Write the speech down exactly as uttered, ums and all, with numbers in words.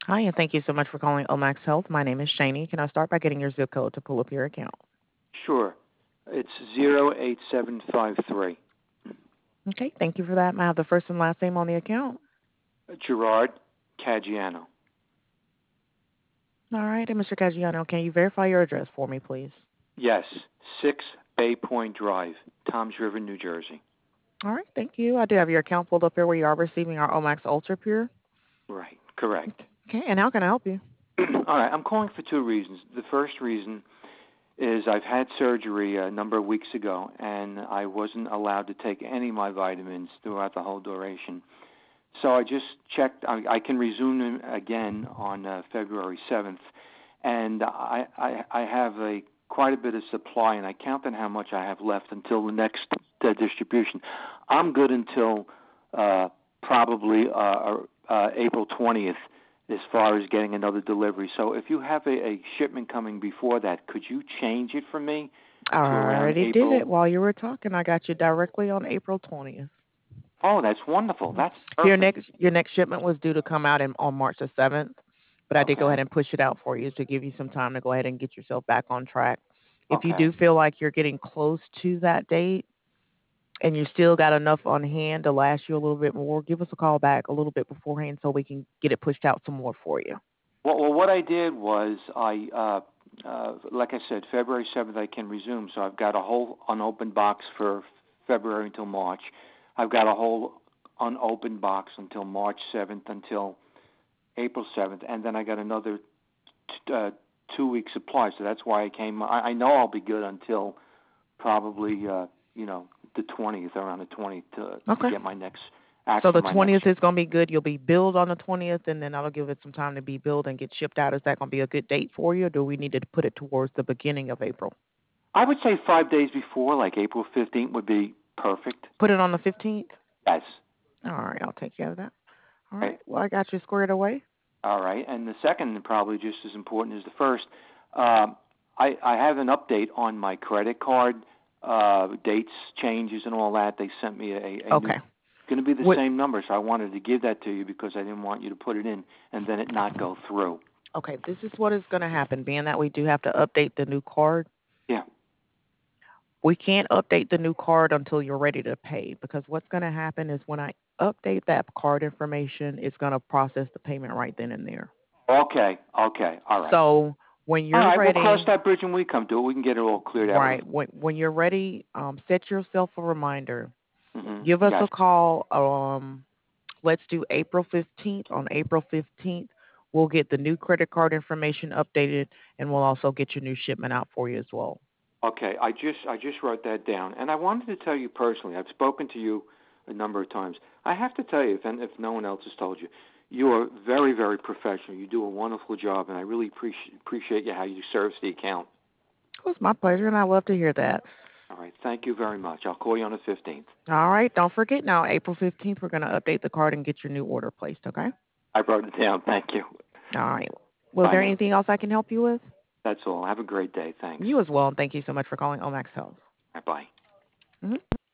Hi, and thank you so much for calling Omax Health. My name is Shani. Can I start by getting your zip code to pull up your account? Sure. It's zero eight seven five three. Okay, thank you for that. May I have the first and last name on the account? Gerard Caggiano. All right, and mister Caggiano, can you verify your address for me, please? Yes, six Bay Point Drive, Toms River, New Jersey. All right, thank you. I do have your account pulled up here where you are receiving our Omax Ultra Pure. Right, correct. Okay, and how can I help you? All right, I'm calling for two reasons. The first reason is I've had surgery a number of weeks ago, and I wasn't allowed to take any of my vitamins throughout the whole duration. So I just checked. I, I can resume them again on uh, February seventh, and I, I I have a quite a bit of supply, and I counted how much I have left until the next uh, distribution. I'm good until uh, probably uh, uh, April twentieth as far as getting another delivery. So if you have a, a shipment coming before that, could you change it for me I to around already did April? it while you were talking. I got you directly on April twentieth. Oh, that's wonderful. Mhm. That's Your perfect. next your next shipment was due to come out in, on March the seventh, but I did go ahead Okay. and push it out for you to give you some time to go ahead and get yourself back on track. If you Okay. do feel like you're getting close to that date and you still got enough on hand to last you a little bit more, give us a call back a little bit beforehand so we can get it pushed out some more for you. Well, well, what I did was I, uh, uh, like I said, February seventh I can resume. So I've got a whole unopened box for February until March. I've got a whole unopened box until March seventh until April seventh, and then I got another t- uh, two week supply. So that's why I came. I, I know I'll be good until probably uh, you know the twentieth, around the twentieth, to to Okay. get my next act So for the my next. twentieth is going to be good. You'll be billed on the twentieth, and then that'll give it some time to be billed and get shipped out. Is that going to be a good date for you, or do we need to put it towards the beginning of April? I would say five days before, like April fifteenth, would be perfect. Put it on the fifteenth? Yes. All right, I'll take care of that. All Right. right, well, I got you squared away. All right. And the second, and probably just as important as the first, um, I, I have an update on my credit card, uh, dates, changes, and all that. They sent me a, a new, Okay. going to be the What? same number, so I wanted to give that to you because I didn't want you to put it in and then it not go through. Okay, this is what is going to happen. Being that we do have to update the new card, Yeah. we can't update the new card until you're ready to pay because what's going to happen is when I update that card information, it's going to process the payment right then and there. Okay. Okay. All right. So when All you're right. We'll cross ready, that bridge when we come to it. We can get it all cleared out with. right, when, when you're ready, um, set yourself a reminder. Hmm. Give us Yes. a call. Um, let's do April fifteenth. On April fifteenth, we'll get the new credit card information updated, and we'll also get your new shipment out for you as well. Okay, I just I just wrote that down, and I wanted to tell you personally. I've spoken to you a number of times. I have to tell you, if if no one else has told you, you are very very professional. You do a wonderful job, and I really appreciate appreciate you how you service the account. It was my pleasure, and I love to hear that. All right, thank you very much. I'll call you on the fifteenth. All right, don't forget now, April fifteenth, we're going to update the card and get your new order placed, okay? I wrote it down. Thank you. All right. Was Bye there now. anything else I can help you with? That's all. Have a great day. Thanks. You as well, and thank you so much for calling Omax Health. Bye bye. Mhm.